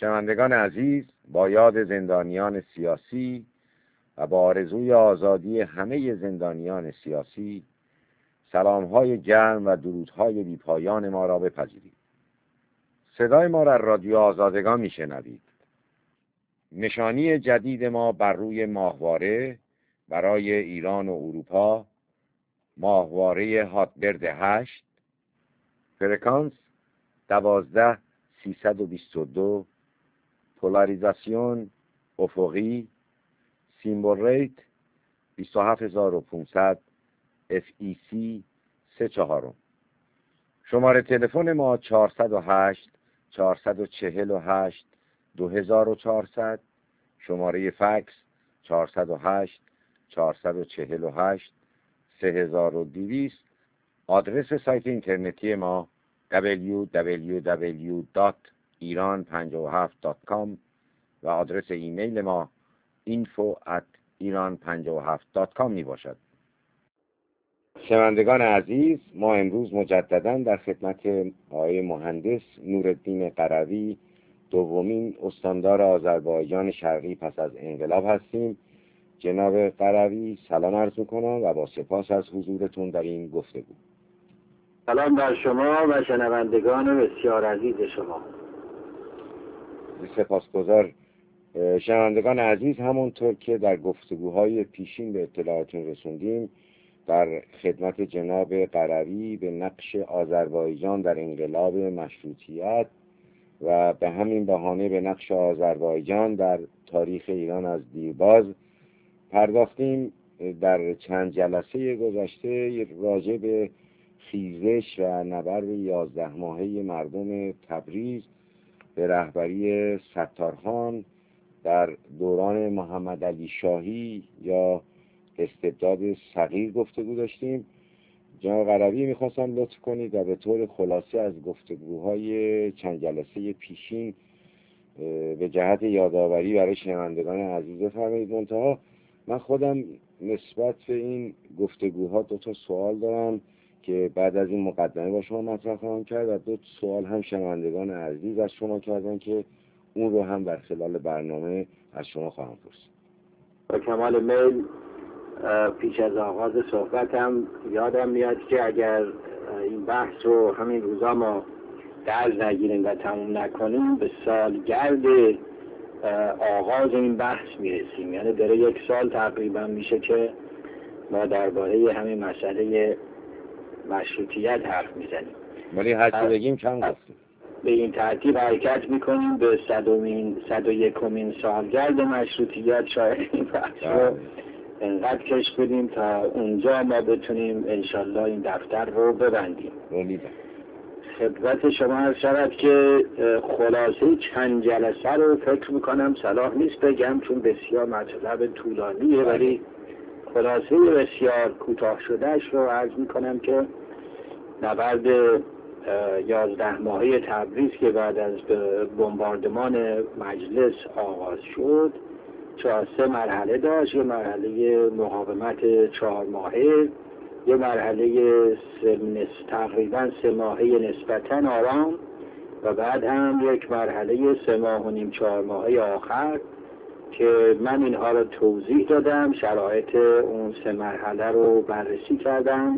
شنوندگان عزیز، با یاد زندانیان سیاسی و با آرزوی آزادی همه زندانیان سیاسی، سلام‌های گرم و درودهای بی‌پایان ما را بپذیرید. صدای ما را رادیو آزادگان میشنوید. نشانی جدید ما بر روی ماهواره برای ایران و اروپا، ماهواره هاتبرد 8، فرکانس 12322، پولاریزاسیون افقی، سیمبل ریت 27500، FEC 34. شماره تلفن ما 408 448 2400، شماره فکس 408 448 3200. آدرس سایت اینترنتی ما www.iran57.com و آدرس ایمیل ما info@iran57.com می باشد. شنوندگان عزیز، ما امروز مجددا در خدمت آقای مهندس نورالدین قروی، دومین استاندار آذربایجان شرقی پس از انقلاب هستیم. جناب قروی، سلام عرض می‌کنم و با سپاس از حضورتون در این گفتگو. سلام بر شما و شنوندگان بسیار عزیز شما. سپاسگزار. شنوندگان عزیز، همونطور که در گفتگوهای پیشین به اطلاعاتون رسوندیم، در خدمت جناب قروی به نقش آذربایجان در انقلاب مشروطیت و به همین بهانه به نقش آذربایجان در تاریخ ایران از دیرباز پرداختیم. در چند جلسه گذشته راجع به خیزش و نبرد 11 ماهه مردم تبریز به رهبری ستارخان در دوران محمد علی شاهی یا استبداد صغیر گفتگو داشتیم. جناب قروی، میخواستم لطف کنید و به طور خلاصه از گفتگوهای چند جلسه پیشین به جهت یادآوری برای شنوندگان عزیز بفرمایید. منتها من خودم نسبت به این گفتگوها 2 سوال دارم که بعد از این مقدمه با شما مطرح خواهم کرد و 2 سوال هم شنوندگان عزیز از شما کردن که اون رو هم در خلال برنامه از شما خواهم پرسید. با کمال میل. پیش از آغاز صحبتم یادم میاد که اگر این بحث رو همین روزا ما درز نگیریم و تموم نکنیم، به سالگرد آغاز این بحث میرسیم. یعنی داره 1 سال تقریبا میشه که ما درباره همین مسئله مشروطیت حرف میزنیم. ولی هرچی بگیم کم گفتیم. به این ترتیب حرکت میکنیم به 101مین سالگرد مشروطیت. شاید این بحث رو انقدر کش بدیم تا اونجا ما بتونیم انشالله این دفتر رو ببندیم. خدمت شما عرض شود که خلاصه چند جلسه رو فکر میکنم صلاح نیست بگم چون بسیار مطلب طولانیه، ولی خلاصه بسیار کوتاه شدهش رو عرض میکنم که نبرد 11 ماهه تبریز که بعد از بمباردمان مجلس آغاز شد 3 مرحله داشت. یه مرحله مقاومت 4 ماهه، یه مرحله تقریبا 3 ماهه نسبتاً آرام و بعد هم یک مرحله 3 ماه و نیم 4 ماهه آخر که من اینها رو توضیح دادم، شرایط اون 3 مرحله رو بررسی کردم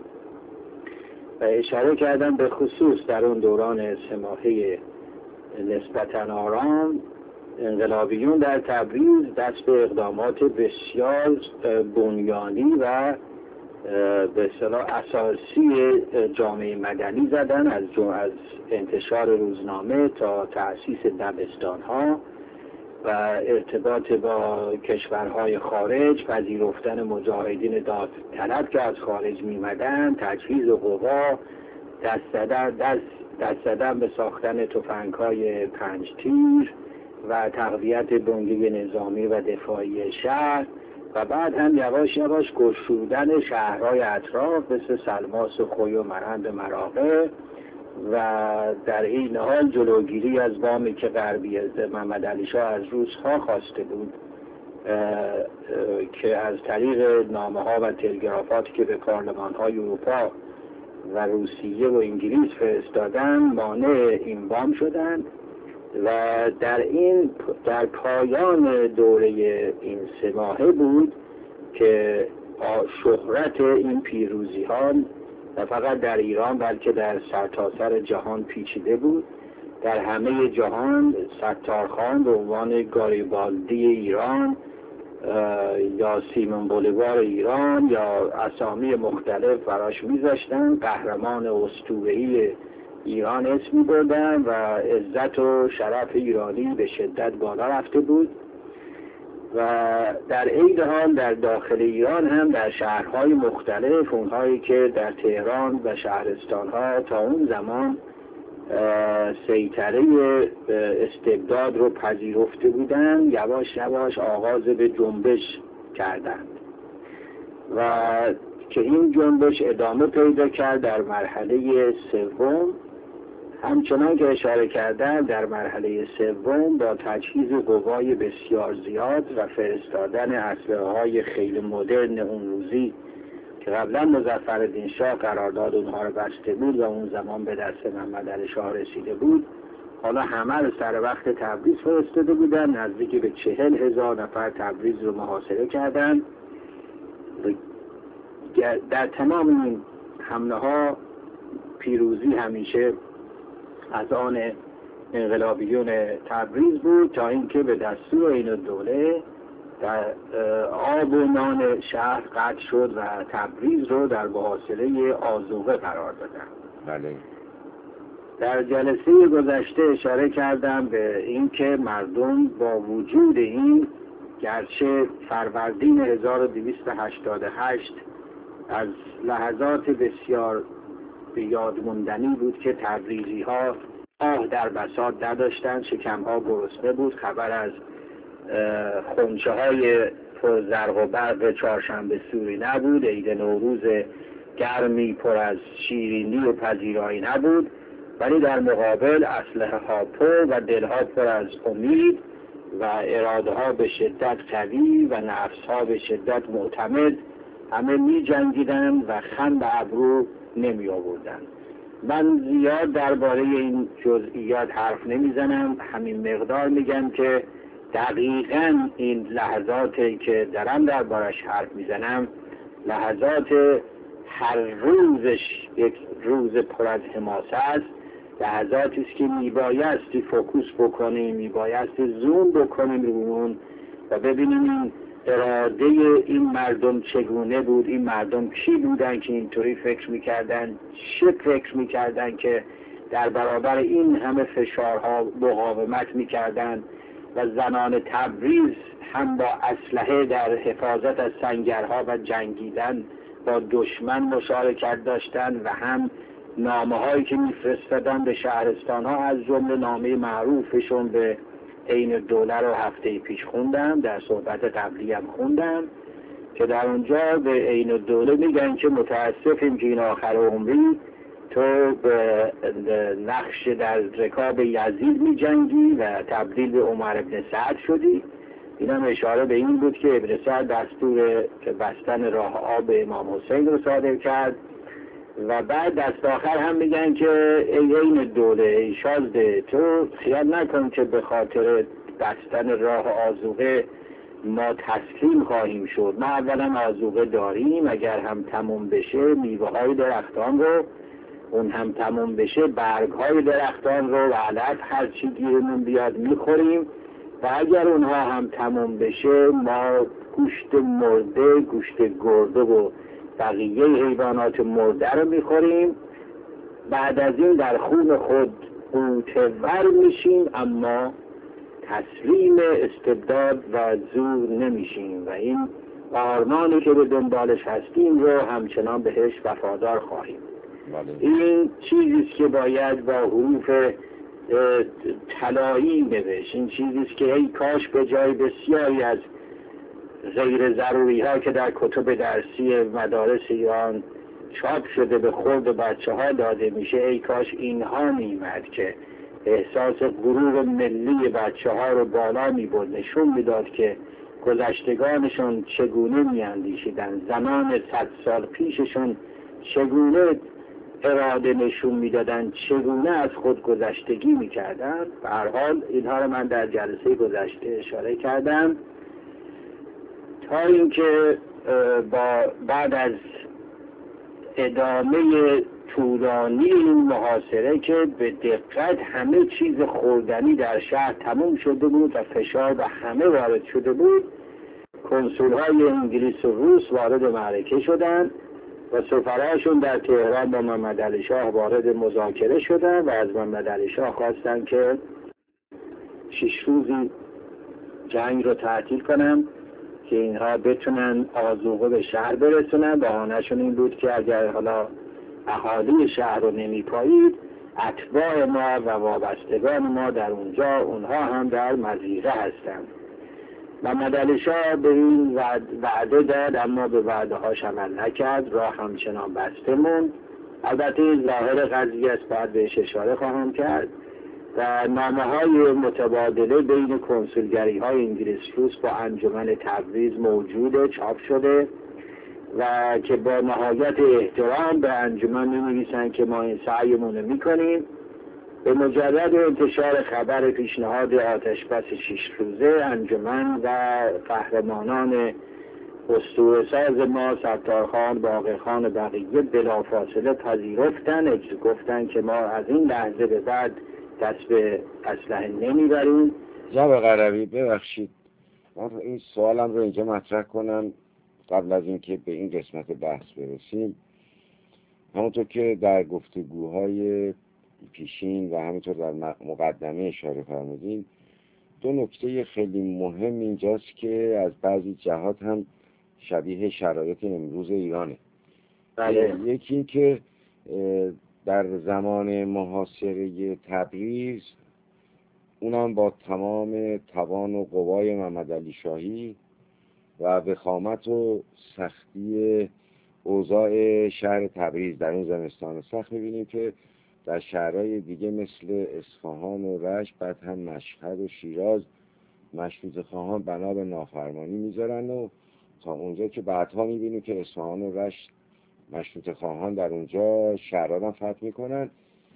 و اشاره کردم به خصوص در اون دوران 3 ماهه نسبتاً آرام انقلابیون در تبریز دست به اقدامات بسیار بنیانی و به اصطلاح اساسی جامعه مدنی زدن، از انتشار روزنامه تا تأسیس دبستان‌ها و ارتباط با کشورهای خارج، پذیرفتن مجاهدین داوطلب که از خارج می‌آمدند، تجهیز قوا، دست زدن به ساختن تفنگ‌های 5 تیر و تقویت بنیه نظامی و دفاعی شهر و بعد هم یواش یواش گشودن شهرهای اطراف مثل سلماس و خوی و مرند مراغه و در این حال جلوگیری از وامی که غربی محمد علی شاه از روس‌ها خواسته بود که از طریق نامه‌ها و تلگرافاتی که به پارلمان‌های اروپا و روسیه و انگلیس فرستادن مانع این وام شدند و در پایان دوره این 3 ماهه بود که شهرت این پیروزی ها نه فقط در ایران بلکه در سرتاسر جهان پیچیده بود. در همه جهان ستارخان به عنوان گاریبالدی ایران یا سیمون بولیوار ایران یا اسامی مختلف براش میذاشتن، قهرمان اسطوره‌ای ایران اسم می‌بردن و عزت و شرف ایرانی به شدت بالا رفته بود. و در عین حال در داخل ایران هم در شهرهای مختلف، اونهایی که در تهران و شهرستانها تا اون زمان سیطره استبداد رو پذیرفته بودن، یواش یواش آغاز به جنبش کردند و که این جنبش ادامه پیدا کرد در مرحله سوم. همچنان که اشاره کردن در مرحله سوم با تجهیز قوای بسیار زیاد و فرستادن اسلحه‌های خیلی مدرن اون روزی که قبلا مظفرالدین شاه قرارداد اونها رو بسته بود و اون زمان به دست محمد علی شاه رسیده بود، حالا همه رو سر وقت تبریز فرستاده بودن. نزدیک به 40,000 نفر تبریز رو محاصره کردن. در تمام این حمله ها پیروزی همیشه از آن انقلابیون تبریز بود، تا اینکه به دستور عین‌الدوله در آب و نان شهر قطع شد و تبریز رو در محاصره آذوقه قرار دادن. بله. در جلسه گذشته اشاره کردم به اینکه مردم با وجود این، گرچه فروردین 1288 از لحظات بسیار به یاد موندنی بود که تبریزی ها در بساط نداشتن، شکم ها گرسنه بود، خبر از خونچه های پر زرق و برق چهارشنبه سوری نبود، عید نوروز گرمی پر از شیرینی و پذیرایی نبود، ولی در مقابل اسلحه ها پر و دل ها پر از امید و اراده ها به شدت قوی و نفس ها به شدت معتمد همه می جنگیدن و خم به ابرو نمی آوردن. من زیاد درباره این جزئیات حرف نمیزنم، همین مقدار میگم که دقیقاً این لحظاتی که دارم دربارش حرف میزنم لحظات هر روزش یک روز پر از حماسه است، لحظاتی است که میبایستی فوکوس بکنیم، میبایستی زوم بکنیم روی اون و ببینیم این اراده این مردم چگونه بود، این مردم کی بودن که اینطوری فکر میکردن، چه فکر میکردن که در برابر این همه فشارها مقاومت میکردن و زنان تبریز هم با اسلحه در حفاظت از سنگرها و جنگیدن با دشمن مشارکت داشتن و هم نامه هایی که میفرستادن به شهرستان ها، از جمله نامه معروفشون به عین‌الدوله رو هفته پیش خوندم، در صحبت قبلی هم خوندم که در اونجا به عین‌الدوله میگن که متاسفیم که این آخر عمری تو به نقش در رکاب یزید می جنگی و تبدیل به عمر ابن سعد شدی. این هم اشاره به این بود که ابن سعد دستور بستن راه آب امام حسین رو صادر کرد و بعد دست آخر هم میگن که ای عین‌الدوله، ای شازده، تو خیال نکن که به خاطر بستن راه آذوقه ما تسلیم خواهیم شد. ما اولا آذوقه داریم، اگر هم تموم بشه میوه های درختان رو، اون هم تموم بشه برگ های درختان رو و علف هر چی گیرمون بیاد میخوریم و اگر اونها هم تموم بشه ما گوشت مرده، گوشت گرده و بقیه حیوانات مرده رو میخوریم. بعد از این در خون خود غوطه‌ور میشیم اما تسلیم استبداد و زور نمیشیم و این آرمانی که به دنبالش هستیم رو همچنان بهش وفادار خواهیم. این چیزیست که باید با حروف طلایی نوشت. این چیزیست که ای کاش به جای بسیاری از غیر ضروری ها که در کتب درسی مدارس ایران چاپ شده به خورد بچه ها داده میشه، ای کاش اینها میمد که احساس غرور ملی بچه ها رو بالا میبرد، نشون میداد که گذشتگانشون چگونه میاندیشیدن، زمان 100 سال پیششون چگونه اراده نشون میدادن چگونه از خود گذشتگی میکردن. به هر حال اینها رو من در جلسه گذشته اشاره کردم، تا اینکه بعد از ادامه طولانی این محاصره که به دقت همه چیز خوردنی در شهر تموم شده بود و فشار به همه وارد شده بود، کنسول‌های انگلیس و روس وارد معرکه شدند و سفراشون در تهران با محمد علی شاه وارد مذاکره شدند و از محمد علی شاه خواستن که 6 روزی جنگ رو تعطیل کنن که اینها بتونن آذوقه به شهر برسونن. بهانه‌شون این بود که اگر حالا اهالی شهر رو نمی‌پایید، اتباع ما و وابستگان ما در اونجا، اونها هم در مضیقه هستند. محمد علی شاه به این وعده داد، اما به وعده هاش عمل نکرد، راه همچنان بسته موند. البته این ظاهر قضیه است، بعد بهش اشاره خواهم کرد. و نامه‌های متبادله بین کنسولگری‌های انگلیس روس با انجمن تبریز موجوده، چاپ شده و که با نهایت احترام به انجمن می‌نویسن که ما این سعیمون رو می‌کنیم. به مجرد انتشار خبر پیشنهاد آتشبس 6 روزه، انجمن و قهرمانان اسطوره‌ساز ما، ستارخان، باقرخان و بقیه بلافاصله پذیرفتن، گفتن که ما از این لحظه به بعد دست به اسلحه نمیبریم. جناب قربی ببخشید، من این سوالم رو اینجا مطرح کنم قبل از اینکه به این قسمت بحث برسیم. همونطور که در گفتگوهای پیشین و همینطور در مقدمه اشاره فرمودین، دو نکته خیلی مهم اینجاست که از بعضی جهات هم شبیه شرایط امروز ایرانه. بله. یکی این که در زمان محاصره تبریز، اونم با تمام توان و قوای محمد علی شاهی و وخامت و سختی اوضاع شهر تبریز در اون زمستان سخت، می‌بینیم که در شهرهای دیگه مثل اصفهان و رشت، بعد هم مشهد و شیراز، مشروطه خواهان بنا به نافرمانی میذارن و تا اونجا که بعدها می‌بینیم که اصفهان و رشت مشروطه خواهان در اونجا شهرها فتح میکنن.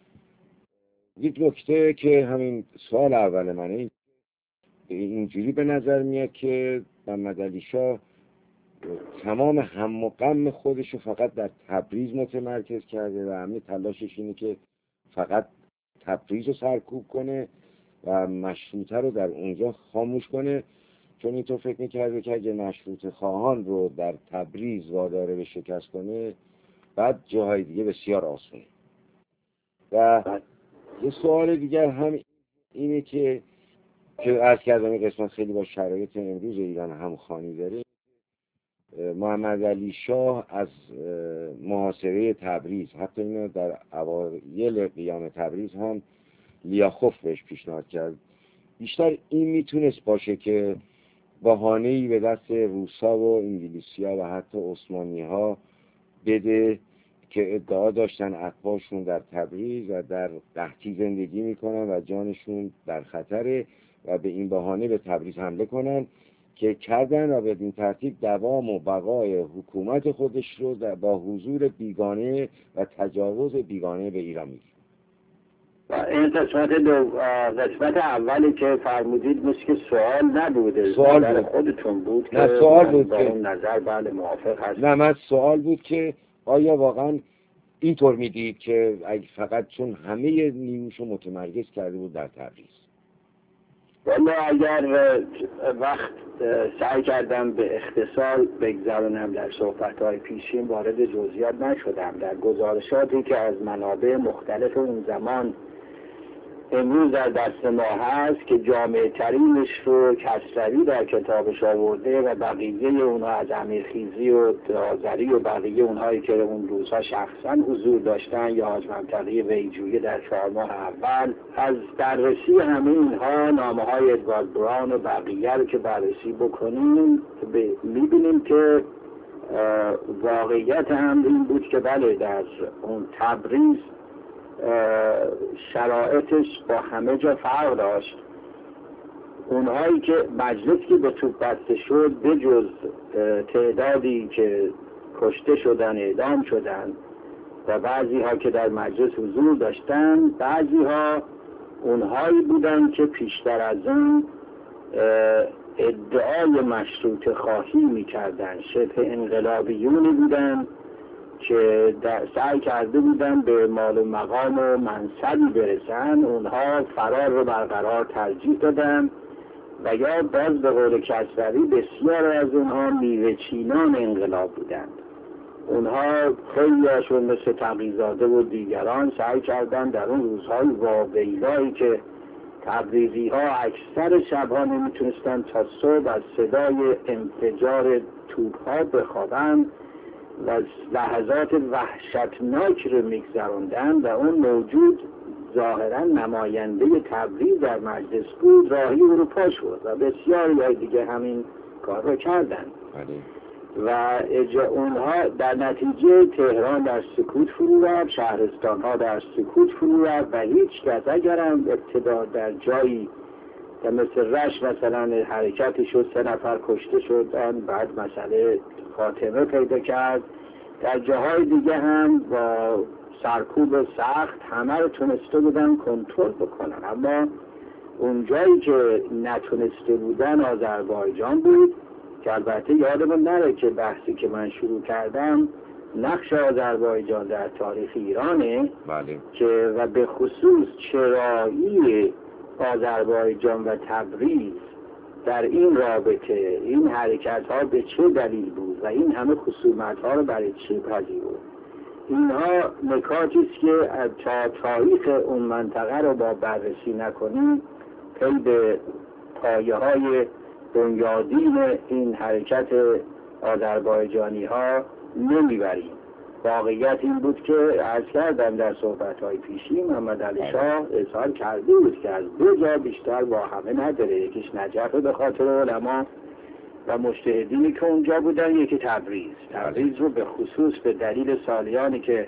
یک نکته که همین سوال اول منه، اینجوری به نظر میاد که محمد علی شاه تمام هم و غم خودش رو فقط در تبریز متمرکز کرده و همه تلاشش اینه که فقط تبریز رو سرکوب کنه و مشروطه رو در اونجا خاموش کنه، چون اینطور فکر میکرده که اگه مشروطه خواهان رو در تبریز واداره به شکست کنه، بعد جاهای دیگه بسیار آسونه. و یه سوال دیگر هم اینه که عرض کردم این قسمت خیلی با شرایط امروز ایران همخوانی داره. محمد علی شاه از محاصره تبریز، حتی اینو در اوایل قیام تبریز هم لیاخوف بهش پیشنهاد کرد، بیشتر این میتونست باشه که بهانه‌ای به دست روسا و انگلیسیا و حتی عثمانی‌ها بده که ادعا داشتن اتباعشون در تبریز و در قحطی زندگی میکنن و جانشون در خطره و به این بهانه به تبریز حمله کنن، که کردن و به این ترتیب دوام و بقای حکومت خودش رو با حضور بیگانه و تجاوز بیگانه به ایران میگیره. این قسمت اولی که فرمودید مثل که سوال نبوده، سوال نظر بود. خودتون بود. نه سوال بود با که اون نظر بله موافق هست. نه، من سوال بود که آیا واقعا اینطور میدید که فقط چون همه نیروشو متمرکز کرده بود در تبریز؟ والا اگر وقت سعی کردم به اختصار بگذرانم در صحبت‌های پیشین، وارد جزئیات نشدم. در گزارشاتی که از منابع مختلف اون زمان امروز در دست ما هست که جامع ترینش رو کسروی در کتابش آورده و بقیه اونها از امیرخیزی و آذری و بقیه اونهایی که اون روزها شخصا حضور داشتن یا حاج منطقه ویجویه در 4 ماه اول، از بررسی همه اینها نامه‌های ادوارد براون و بقیه رو که بررسی بکنیم می‌بینیم که واقعیت هم این بود که بله در اون تبریز شرایطش با همه جا فرق داشت. اونهایی که مجلس که به توپ بسته شد، به جز تعدادی که کشته شدن، اعدام شدن و بعضی ها که در مجلس حضور داشتن، بعضی ها اونهایی بودن که پیشتر از اون ادعای مشروط خواهی میکردن، شبه انقلابیونی بودن که سعی کرده بودن به مال و مقام و منصبی برسن. اونها فرار رو برقرار ترجیح دادن و یا باز به قول کسروی بسیار از اونها میوه چینان انقلاب بودند. اونها خیلیشون مثل تقی‌زاده و دیگران سعی کردن در اون روزهای واویلایی که تبریزی ها اکثر شبها نمیتونستن تا صبح از صدای انفجار توپ ها بخوابن و لحظات وحشتناک رو میگذروندن و اون موجود ظاهرا نماینده تبریز در مجلس بود، راهی اروپا شد و بسیاری دیگه همین کار رو کردن و اونها در نتیجه تهران در سکوت فرو رفت، شهرستان ها در سکوت فرو رفت و هیچ کس اگر هم ابتدا در جایی که مثل رشت مثلا حرکتی شد 3 نفر کشته شدن، بعد مسئله خاتمه پیدا کرد، در جاهای دیگه هم با سرکوب سخت همه رو تونسته بودن کنترل بکنن. اما اون جایی که نتونسته بودن آذربایجان بود که البته یادمون نره که بحثی که من شروع کردم نقش آذربایجان در تاریخ ایرانه. بله. که و به خصوص چرایی آذربایجان و تبریز در این رابطه، این حرکت ها به چه دلیل بود و این همه خصومت ها رو برای چی پذیرفت، اینها نکاتی است که تا تاریخ اون منطقه رو با بررسی نکنیم پی به پایه های بنیادین این حرکت آذربایجانی ها نمیبریم. واقعیت این بود که عرض کردم در صحبت های پیشی محمد علی شاه اظهار کرده بود که از 2 جا بیشتر با همه نداره، یکیش نجف به خاطر علما و مجتهدینی که اونجا بودن، یکی تبریز رو به خصوص به دلیل سالیانی که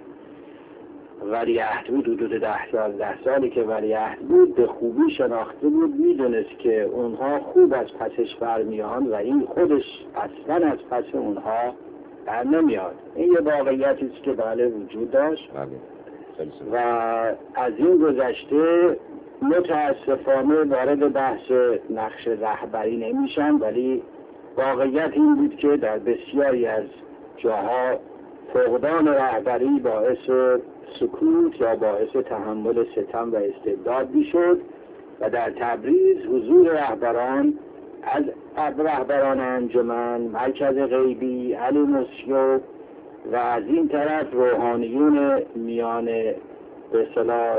ولیعهد بود، حدود 10-11 سالی که ولیعهد بود، به خوبی شناخته بود، میدونست که اونها خوب از پسش برمیان و این خودش اصلا از پس اونها بر نمیاد. این یه واقعیتی است که بله وجود داشت و از این گذشته متاسفانه وارد بحث نقش رهبری نمیشن، ولی واقعیت این بود که در بسیاری از جاها فقدان رهبری باعث سکوت یا باعث تحمل ستم و استبداد میشد و در تبریز حضور رهبران از رهبران انجمن، مرکز غیبی، علی موسیو و از این طرف روحانیون میان به اصطلاح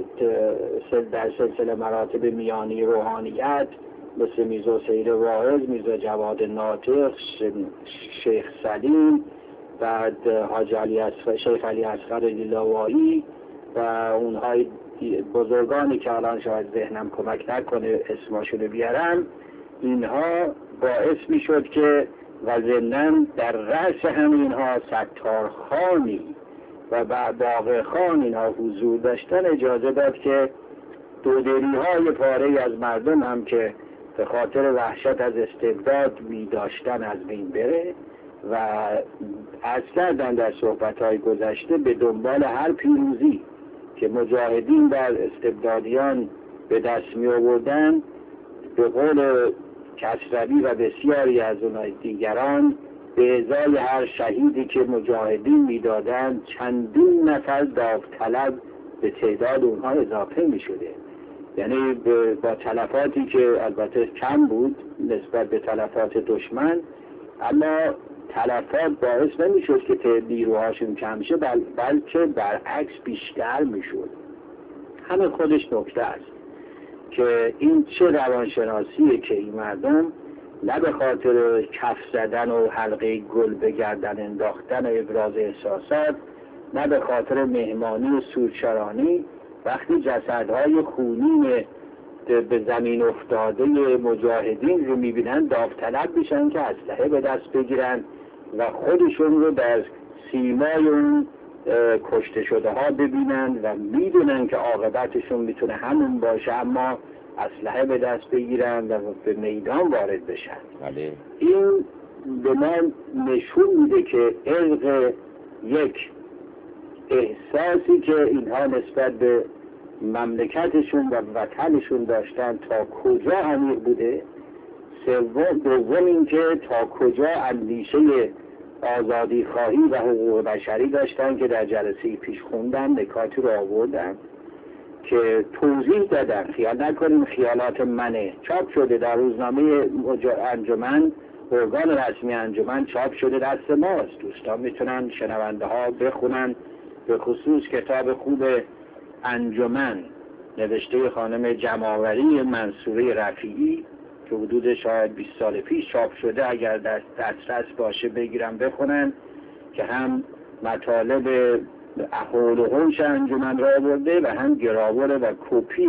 در سلسله مراتب میانی روحانیت مثل میرزا سید واعظ، میرزا جواد ناطق، شیخ سلیم، بعد حاج علی اصغر، شیخ علی اصغر لیلاوایی و اونهای بزرگانی که الان شاید ذهنم کمک نکنه اسماشونو بیارم، اینها باعث می شد که و ضمناً در رأس همینها ستارخانی و باقی خان اینها حضور داشتن اجازه داد که دودری های پاره از مردم هم که به خاطر وحشت از استبداد می داشتن از بین بره و از کردن در صحبت های گذشته به دنبال هر پیروزی که مجاهدین در استبدادیان به دست می آوردن، به قول کسروی و بسیاری از اونهای دیگران به ازای هر شهیدی که مجاهدین میدادند چندین نفر داوطلب به تعداد اونها اضافه می شده. یعنی با تلفاتی که البته کم بود نسبت به تلفات دشمن، اما تلفات باعث نمی شد که نیروهاشون کم شه، بلکه برعکس بیشتر می شد. همه خودش نکته است که این چه روانشناسیه که این مردم نه به خاطر کف زدن و حلقه گل به گردن انداختن و ابراز احساسات، نه به خاطر مهمانی و سورچرانی، وقتی جسدهای خونین به زمین افتاده مجاهدین رو میبینن داوطلب میشن که اسلحه به دست بگیرن و خودشون رو در سیمای اون کشته شده ها ببینن و میدونن که عاقبتشون میتونه همون باشه، اما اسلحه به دست بگیرن و به میدان وارد بشن. این به من نشون میده که عرق یک احساسی که اینها نسبت به مملکتشون و وطنشون داشتن تا کجا عمیق بوده. دوم اینکه تا کجا اندیشه آزادی خواهی و حقوق بشری داشتن که در جلسه پیش خوندن، نکاتی رو آوردن که توضیح دادن. خیال نکنیم خیالات منه، چاپ شده در روزنامه انجمن، ارگان رسمی انجمن چاپ شده، دست ماست. دوستان میتونن، شنونده ها بخونن، به خصوص کتاب خوب انجمن نوشته خانم جمع‌آوری منصوره رفیعی که حدود شاید 20 سال پیش چاپ شده، اگر دسترس باشه بگیرن بخونن، که هم مطالب حول و حوش انجمن را آورده و هم گراور و کپی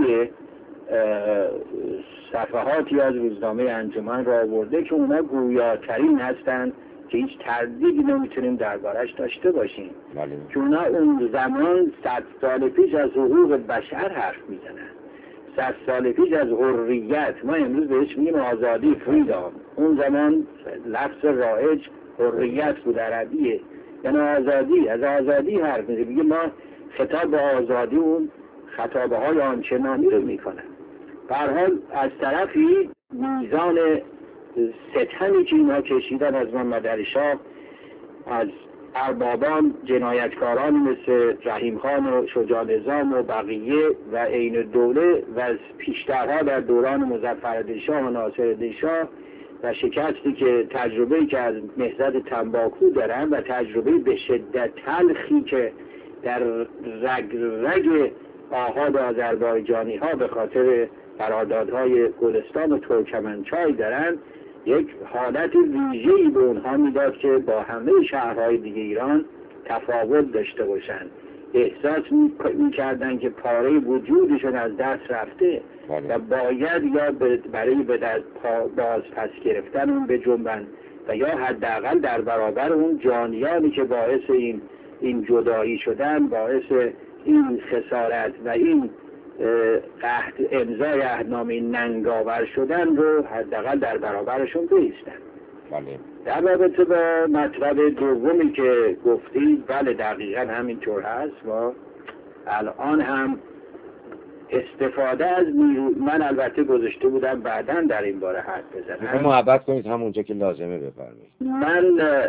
صفحاتی از روزنامه انجمن را آورده که اونا گویاترین هستند که هیچ تردیدی نمیتونیم دربارش داشته باشیم. که اونا اون زمان 100 سال پیش از حقوق بشر حرف میزنن، 100 سال پیش از حریت. ما امروز بهش میگیم آزادی، فریدام. اون زمان لفظ رایج حریت بود، عربیه، یعنی آزادی. از آزادی حرف میزنه. میگه ما خطاب به آزادی اون خطابه های آنچنانی رو میکنن. به هر حال از طرفی میزان ستمی که اینا کشیدن از محمد علی شاه، از اربابان، جنایتکاران مثل رحیم خان و شجاع نظام و بقیه و عین دوله و از پیشترها در دوران مظفرالدین شاه و ناصرالدین شاه و شکستی که تجربه‌ای که از نهضت تنباکو دارن و تجربه به شدت تلخی که در رگ رگ آحاد آذربایجانی ها به خاطر قراردادهای گلستان و ترکمنچای دارن، یک حالت ویژه‌ای به اونها میداد که با همه شهرهای دیگه ایران تفاوت داشته باشن. احساس میکردن که پاره وجودشون از دست رفته و باید یا برای به دست باز پس گرفتن اون بجنبن و یا حداقل در برابر اون جانیانی که باعث این جدایی شدن، باعث این خسارت و این قحط امضای عهدنامه ننگاور شدن رو حداقل در برابرشون بایستن. در رابطه با مطلب دومی که گفتید، بله دقیقا همینطور هست. و الان هم استفاده از نیرو، من البته گذاشته بودم بعداً در این باره حرف بزنم، محبت کنید همونجا که لازمه بفرمایید. من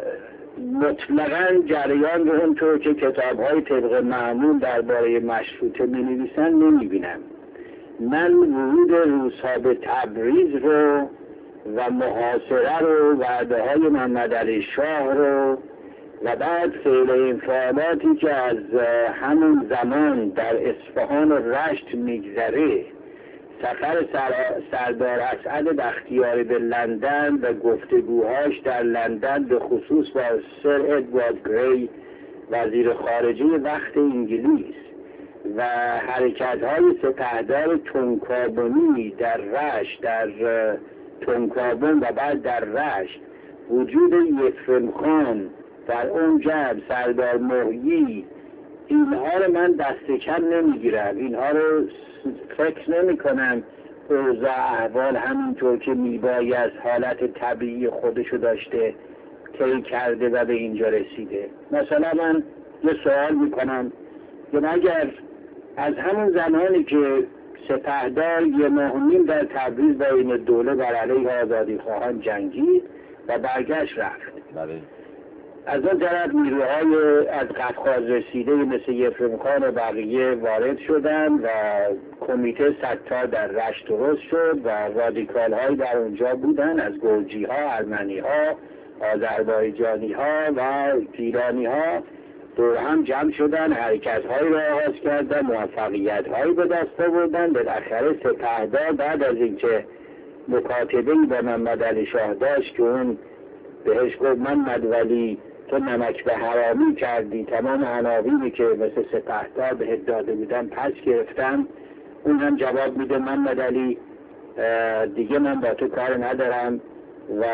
مطلقاً جریان رو اونطور که کتاب‌های طبق معمول درباره مشروطه می‌نویسن نمی‌بینم. من ورود روس‌ها به تبریز رو و محاصره رو، وعده‌های محمد علی شاه رو و بعد فعل انفعالاتی که از همون زمان در اصفهان و رشت میگذره، سفر سردار اسعد بختیاری به لندن و گفتگوهاش در لندن به خصوص با سر ادوارد گری وزیر خارجه وقت انگلیس و حرکت‌های سپهدار تنکابنی در رشت، در تنکابن و بعد در رشت، وجود یفرم خان در اون جبر، سردار محیی، اینها رو من دست کم نمیگیرم. اینها رو فکر نمی کنم اوضاع احوال همینطور که میباید حالت طبیعی خودشو داشته طی کرده و به اینجا رسیده. مثلا من یه سوال میکنم که اگر از همون زمانی که سپهدار 1.5 ماه در تبریز با این دوله بر علیه آزادی خواهان جنگید و برگشت رفت، از اون طرف نیروهای از قفقاز رسیده مثل یفرم خان و بقیه وارد شدن و کمیته ستار در رشت درست شد و رادیکال های در اونجا بودن، از گرجی ها، ارمنی ها، آذربایجانی ها و گیلانی ها دور هم جمع شدن، حرکت هایی را آغاز کردن، موفقیت هایی به دست آوردن. بالاخره سپهدار بعد از اینکه مکاتبه‌ای با محمد علی شاه داشت که اون بهش گفت محمد ولی تو نمک به حرامی کردی، تمام عناوینی که مثل سپهدار بهت داده بودن پس گرفتم، اون هم جواب میده محمد علی دیگه من با تو کار ندارم و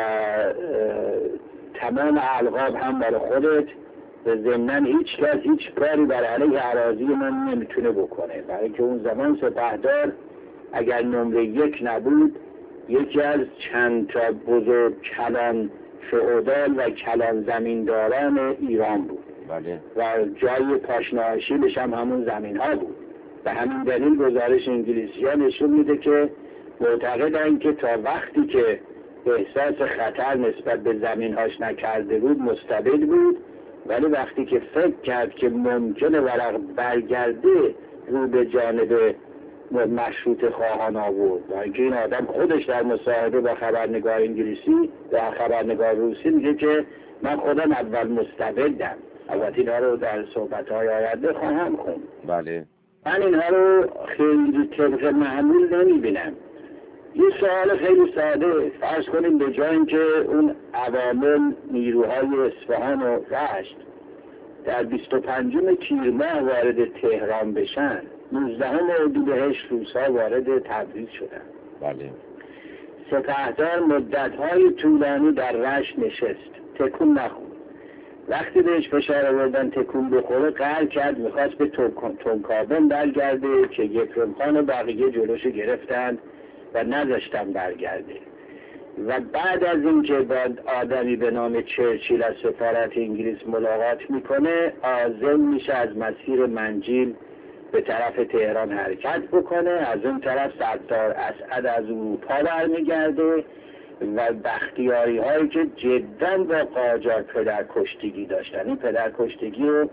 تمام القاب هم برای خودت، به ضمناً هیچ کس هیچ کاری بر علیه اراضی من نمیتونه بکنه. برای که اون زمان سپهدار اگر نمره 1 نبود، یکی از چند تا بزرگ کلان فئودال و کلان زمینداران ایران بود. بله. و جای پاشنهاشیلش هم همون زمین ها بود. به همین دلیل گزارش انگلیسی ها نشون میده که معتقدن که تا وقتی که احساس خطر نسبت به زمین هاش نکرده بود مستبد بود، ولی وقتی که فکر کرد که ممکنه ورق برگرده رو به جانب مشروط خواهان آورد. و اینکه این آدم خودش در مصاحبه با خبرنگار انگلیسی و خبرنگار روسی میگه که من خودم اول مستبدم. البته اینها رو در صحبت‌های آینده خواهم خوند. بله. من اینها رو خیلی طبق معمول نمیبینم. یه سوال خیلی ساده، فرض کنیم به جای اینکه اون عوامل نیروهای اصفهان و رشت در 25 تیر ماه وارد تهران بشن، 19 اردیبهشت روس‌ها وارد تبریز شدن. بله. سپهدار مدت‌های طولانی در رشت نشست، تکون نخورد. وقتی بهش فشار آوردن تکون بخوره قهر کرد، میخواست به تنکابن برگرده که یکرم خان و بقیه جلوش گرفتند و نذاشتن برگرده. و بعد از اینکه با آدمی به نام چرچیل از سفارت انگلیس ملاقات میکنه، عازم میشه از مسیر منجیل به طرف تهران حرکت بکنه. از اون طرف ستار اسعد از اروپا برمیگرده و بختیاری هایی که جدا با قاجار پدرکشتگی داشتن، این پدرکشتگی رو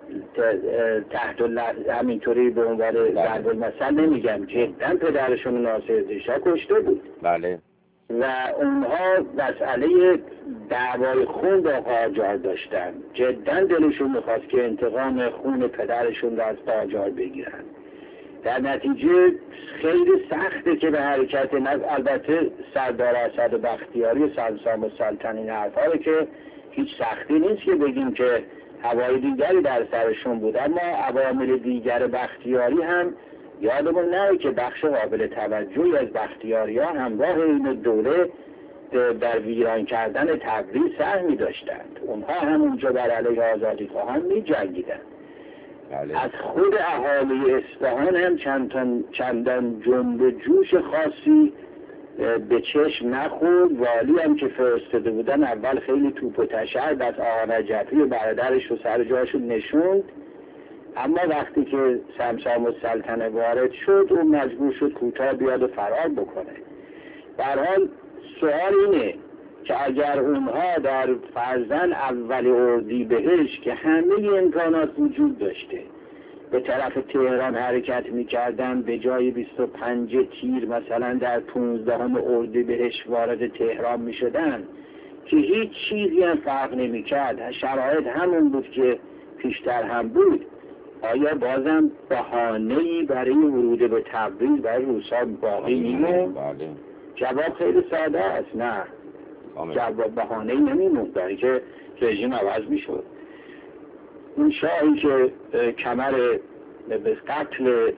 تحت همینطوری به عنوان ضرب المثل نمیگم، جدا پدرشون ناصرالدین شاه کشته بود. بله. و اونها مسئله دعوای خون با قاجار داشتن، جدا دلشون میخواست که انتقام خون پدرشون رو از قاجار بگیرن. در نتیجه خیلی سخته که به حرکت البته سردار اسد و بختیاری و سلسام السلطنه این حرفا رو که هیچ سختی نیست که بگیم که هوای دیگری در سرشون بود، اما عوامل دیگر بختیاری هم یادمون نره که بخش قابل توجهی از بختیاری ها همراه این دوره در ویران کردن تبریز سهمی داشتند. اونها هم اونجا بر علیه آزادی خواهان می جنگیدند. بله. از خود اهالی اصفهان هم چندان جنب جوش خاصی به چشم نخورد. والی هم که فرستاده بودن اول خیلی توپ و تشر از آقا نجفی و برادرش رو سر جاشون نشوند، اما وقتی که سمسام السلطنه وارد شد اون مجبور شد کوتاه بیاد و فرار بکنه. به هر حال سوال اینه که اگر اونها در فرزن اول اردیبهشت که همه امکانات وجود داشته به طرف تهران حرکت میکردن، به جای 25 تیر مثلا در 15 اردیبهشت وارد تهران میشدن که هیچ چیزی هم فرق نمیکرد، شرایط همون بود که پیشتر هم بود، آیا بازم بهانه‌ای برای ورود به تبریز برای روس‌ها باقی میموند؟ بله. جواب خیلی ساده است، نه. جواب بهانه‌ای نمیموند، برای که رژیم عوض میشد. اون شاهی که کمر به قتل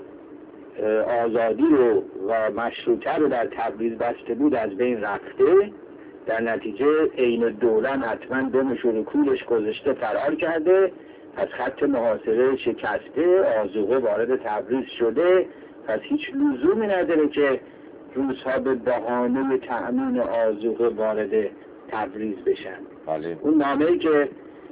آزادی رو و مشروطه رو در تبریز بسته بود از بین رفته، در نتیجه عین دولن حتما دمش رو کولش گذاشته فرار کرده، از خط محاصره شکسته، آذوقه وارد تبریز شده. پس هیچ لزومی نداره که روس‌ها به بهانه تأمین آذوقه وارد تبریز بشن. بله. اون نامه‌ای که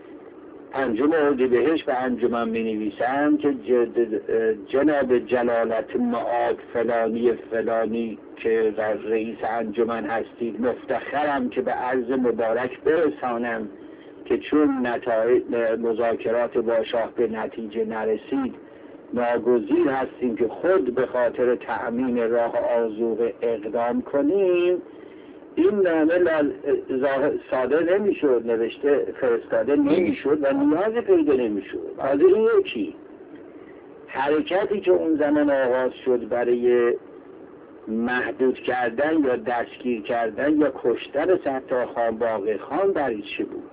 5 اردیبهشت به انجمن می‌نویسن که جناب جلالت معاد فلانی فلانی که رئیس انجمن هستید، مفتخرم که به عرض مبارک برسانم که چون مذاکرات با شاه به نتیجه نرسید، ناگزیر هستیم که خود به خاطر تأمین راه آذوقه اقدام کنیم. این نامه ساده نمیشد نوشته، فرستاده نمیشد و نیاز پیدا نمیشد. حاضر این یکی حرکتی که اون زمان آغاز شد برای محدود کردن یا دستگیر کردن یا کشتن ستارخان باقرخان برای چی بود؟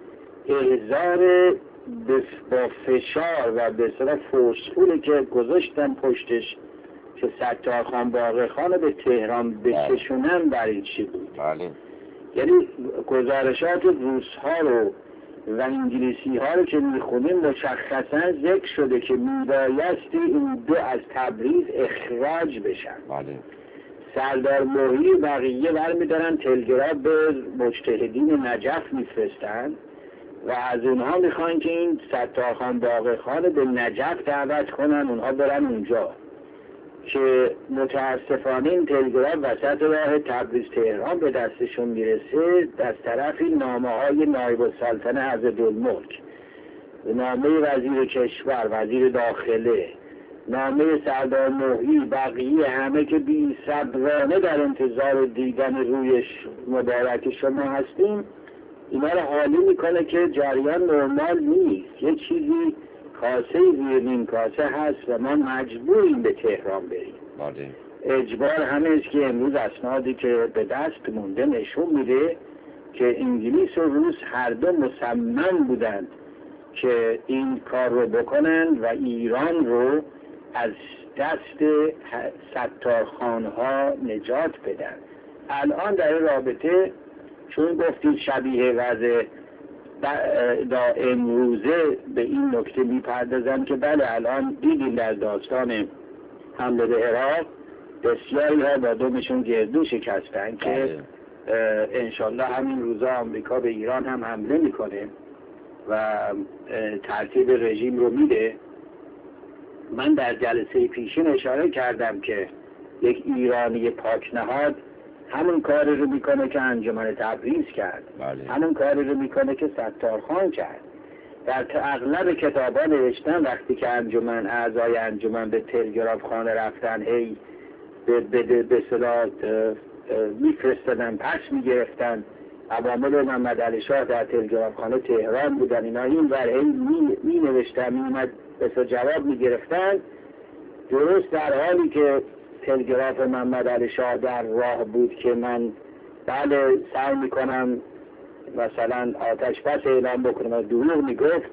احضار با فشار و به اصطلاح فورسفولی که گذاشتن پشتش که ستارخان باقرخان رو به تهران بکشونن برای چی بود؟ بله. یعنی گزارشات روس‌ها رو و انگلیسی ها رو که میخونیم مشخصا ذکر شده که میبایستی این دو از تبریز اخراج بشن. بله. سردار موهی بقیه برمیدارن تلگراف به مجتهدین نجف میفرستن و از اونها میخواین که این ستارخان باقرخان به نجف دعوت کنن، اونها برن اونجا، که متاسفانه این تلگراف وسط راه تبریز تهران به دستشون میرسه. از طرفی نامه های نایب السلطنه عضدالملک، نامه وزیر کشور، وزیر داخله، نامه سردار نوحی، بقیه همه که بی صبرانه در انتظار دیدن روی مبارک شما هستیم، اینا رو حالی میکنه که جریان نرمال نیست، یه چیزی کاسه زیر نیم کاسه هست و ما مجبوریم به تهران بریم. اجبار همه است که امروز اسنادی که به دست مونده نشون میده که انگلیس و روس هر دو مصمم بودند که این کار رو بکنن و ایران رو از دست ستارخانها نجات بدن. الان در این رابطه چون گفتید شبیه وضع امروزه به این نکته میپردازم که بله، الان دیدیم در داستان حمله به عراق بسیاری ها با دومشون گردو شکستن که انشالله همین روزا آمریکا به ایران هم حمله میکنه و ترتیب رژیم رو میده. من در جلسه پیشین اشاره کردم که یک ایرانی پاکنهاد همون کاری رو میکنه که انجمن تبریز کرد، همون کاری رو میکنه که ستارخان کرد. در اغلب کتابا نوشتن وقتی که انجمن، اعضای انجمن به تلگراف خانه رفتن، هی به صلاح میفرستدن، پس میگرفتن. عوامل محمد علی شاه در تلگراف خانه تهران بودن، اینا این ور می نوشتن، میومد بسا جواب میگرفتن. درست در حالی که تلگراف محمد علی شاه در راه بود که من بله سعی میکنم مثلا آتش بس اعلام بکنم و دروغ میگفت،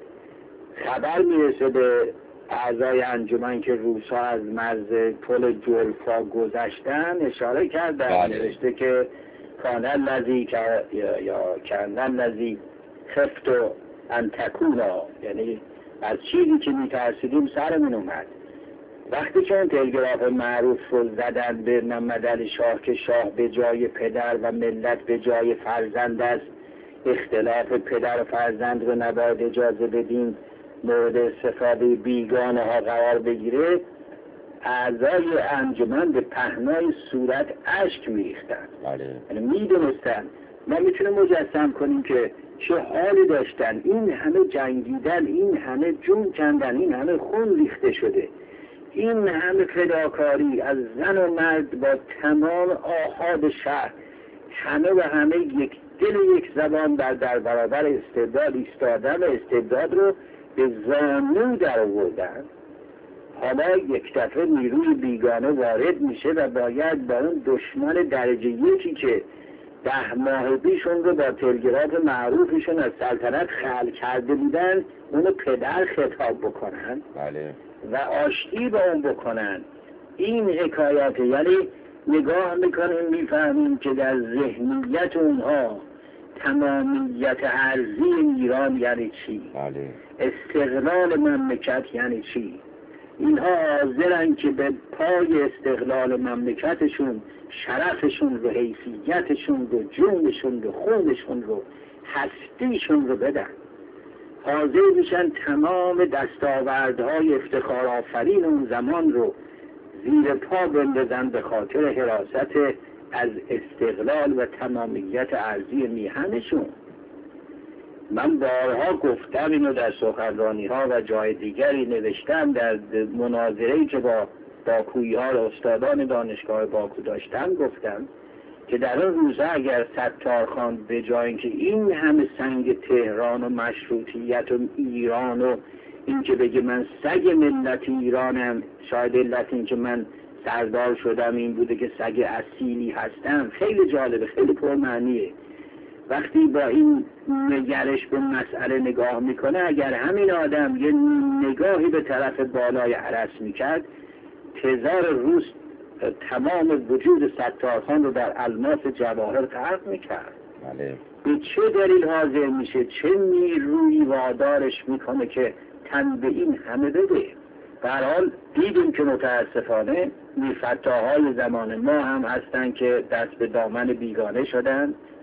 خبر میرسه به اعضای انجمن که روسا از مرز پل جلفا گذشتن، اشاره کردن، نوشته که کان الذی یا کان الذی خفت ان تکونا، یعنی از چیزی که میترسیدیم سرمون اومد. وقتی که اون تلگراف معروف رو زدن به محمد علی شاه که شاه به جای پدر و ملت به جای فرزند است، اختلاف پدر و فرزند رو نباید اجازه بدیم مورد استفاده بیگانه ها قرار بگیره، اعضای انجمن به پهنای صورت اشک میریختن. یعنی میدونستن ما میتونیم مجسم کنیم که چه حالی داشتن، این همه جنگیدن، این همه جون کندن، این همه خون ریخته شده، این همه فداکاری از زن و مرد با تمام آحاد شهر، همه و همه یک دل یک زبان در برابر استبداد ایستادن و استبداد رو به زانو در آوردن. حالا یک دفعه نیروی بیگانه وارد میشه و باید با اون دشمن درجه یکی که 10 ماه پیشون رو با تلگراف معروفشون از سلطنت خلع کرده بودن اونو پدر خطاب بکنن و آشتی با اون بکنن. این حکایت، یعنی نگاه میکنیم میفهمیم که در ذهنیت اونها تمامیت ارضی ایران یعنی چی، استقلال مملکت یعنی چی. اینها حاضرن که به پای استقلال مملکتشون شرفشون رو، حیثیتشون رو، جونشون رو، خونشون رو، هستیشون رو بدن. حاضر میشن تمام دستاوردهای افتخار آفرین اون زمان رو زیر پا بندازن به خاطر حراست از استقلال و تمامیت ارضی میهنشون. من بارها گفتم اینو در سخنرانی ها و جای دیگری نوشتم، در مناظره‌ای که با باکویی ها استادان دانشگاه باکو داشتم گفتم که در اون روزه اگر ستارخان به جای اینکه این همه سنگ تهران و مشروطیت و ایران و این که بگه من سگ ملت ایرانم، شاید علت این که من سردار شدم این بوده که سگ اصیلی هستم، خیلی جالبه، خیلی پرمعنیه. وقتی با این نگرش به مسئله نگاه میکنه، اگر همین آدم یه نگاهی به طرف بالای عرس میکرد، تزار روس تمام وجود ستارخان رو در الماس جواهر غرق میکرد. به چه دلیل حاضر میشه، چه نیرویی وادارش میکنه که تن به این همه بده؟ به هر حال دیدیم که متاسفانه میرفتاهای زمان ما هم هستن که دست به دامن بیگانه شدن،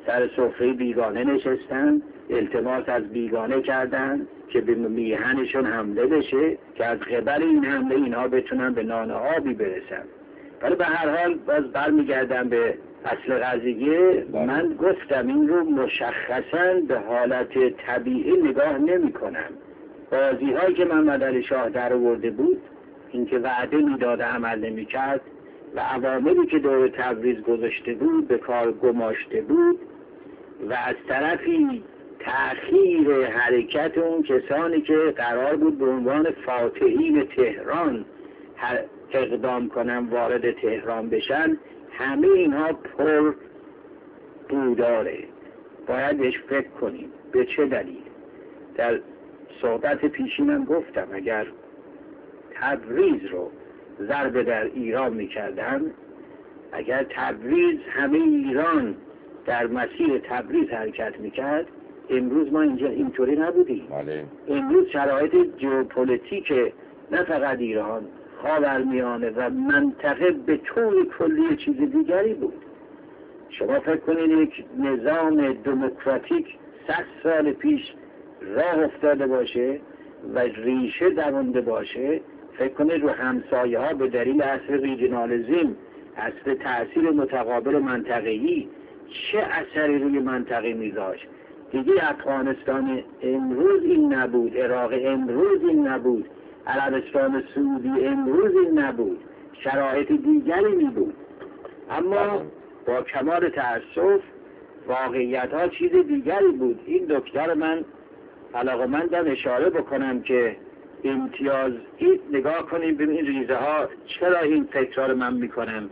سر سفره بیگانه نشستن، التماس از بیگانه کردن که به میهنشون حمله بشه که از قبل این حمله اینها بتونن به نان آبی برسن. ولی به هر حال باز برمیگردم به اصل قضیه. من گفتم این رو مشخصاً به حالت طبیعی نگاه نمی کنم. بازی هایی که محمد علی شاه در آورده بود، اینکه وعده میداد عمل نمی کرد و عواملی که دور تبریز گذاشته بود به کار گماشته بود و از طرفی تأخیر حرکت اون کسانی که قرار بود به عنوان فاتحین تهران اقدام کنن، وارد تهران بشن، همه اینها پر بوداره. باید بهش فکر کنیم به چه دلیل. در صحبت پیشینم گفتم اگر تبریز رو ضربه در ایران میکردن، اگر تبریز همه ایران در مسیر تبریز حرکت میکرد، امروز ما اینجا اینطوری نبودیم. امروز شرایط ژئوپلیتیک نه فقط ایران، خاورمیانه و منطقه به طور کلی چیز دیگری بود. شما فکر کنید یک نظام دموکراتیک 100 سال پیش راه افتاده باشه و ریشه دوانده باشه، فکر کنید رو همسایه ها به دلیل اصل ریجنالیزم، اصل تأثیر متقابل منطقه‌ای چه اثری روی منطقه میذاشت. دیگه افغانستان امروز این نبود، عراق امروز این نبود، عربستان سعودی امروز این نبود، شرایط دیگری می بود. اما با کمال تأسف واقعیت ها چیز دیگری بود. این دکتر من علاقه‌مندم اشاره بکنم که امتیاز این نگاه کنیم ببین ریزه ها چرا این تکرار من میکنم.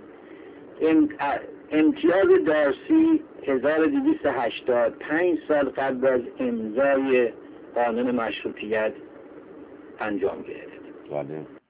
امتیاز دارسی 1285 سال قبل از امضای قانون مشروطیت انجام گرفت.